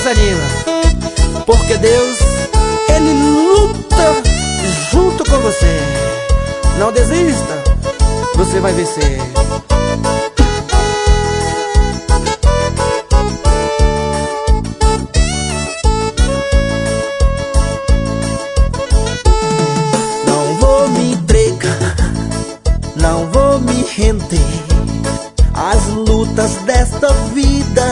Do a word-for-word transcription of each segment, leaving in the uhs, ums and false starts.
desanima, porque Deus, Ele luta junto com você. Não desista, você vai vencer. Não vou me entregar, não vou me render às lutas desta vida.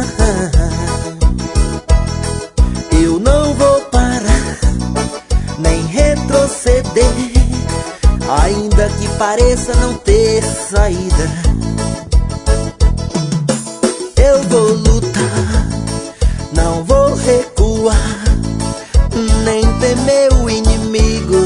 Eu não vou parar, nem retroceder, ainda que pareça não ter saída. Eu vou lutar, não vou recuar, nem temer o inimigo.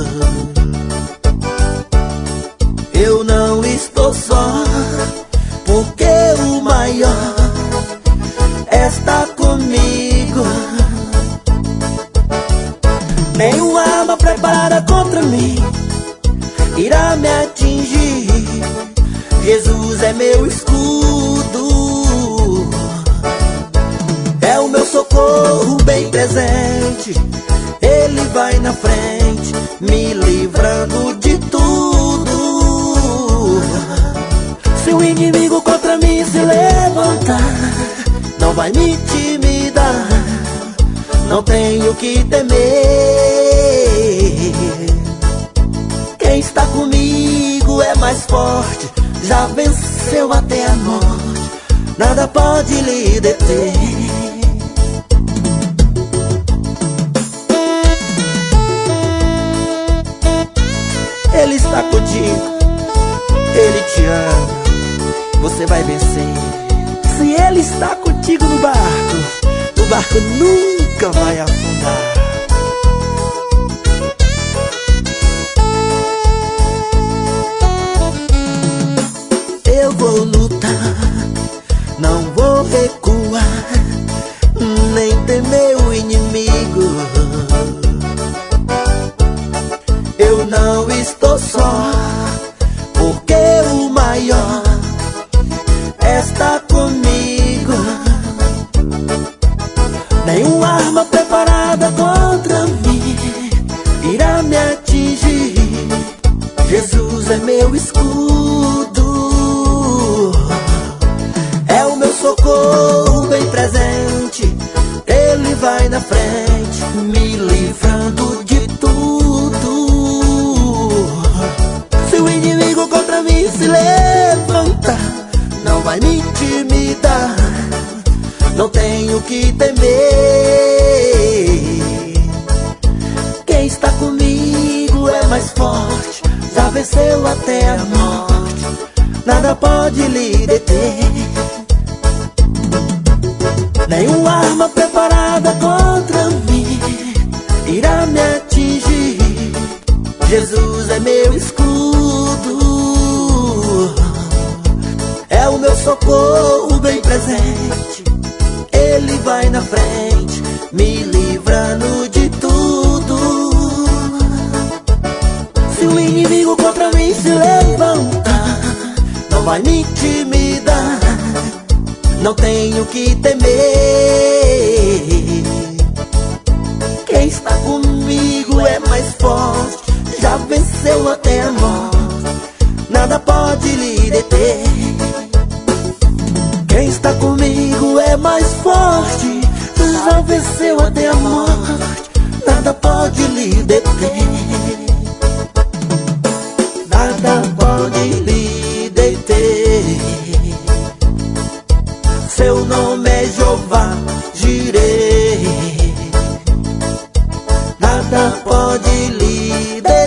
Eu não estou só, porque o maior está comigo. Nenhuma arma preparada contra mim irá me atingir. Jesus é meu escudo, é o meu socorro bem presente. Ele vai na frente, me livrando de tudo. Se o inimigo contra mim se levantar, não vai me intimidar, não tenho que temer. Quem está comigo é mais forte, já venceu até a morte, nada pode lhe deter. Ele está contigo, Ele te ama, você vai vencer. Se Ele está contigo no barco, o barco nunca vai afundar. Eu vou lutar, não vou recuar, nem temer o inimigo. Eu não estou só, porque o maior está comigo. Nenhuma arma preparada contra mim irá me atingir. Jesus é meu escudo, é o meu socorro bem presente. Ele vai na frente, me livrando de tudo. Se o inimigo contra mim se levanta, não vai me intimidar, não tenho que temer. Quem está comigo é mais forte, já venceu até a morte, nada pode lhe deter. Nenhuma arma preparada contra mim irá me atingir. Jesus é meu escudo, é o meu socorro bem presente. Ele vai na frente, me livrando de tudo. Se o inimigo contra mim se levantar, não vai me intimidar, não tenho que temer. Quem está comigo é mais forte, já venceu até a morte, nada pode lhe deter. Quem está comigo é mais forte, já venceu até a morte, nada pode lhe deter. Nada pode lhe deter. Seu nome é Jeová Jireh, nada pode lhe deter.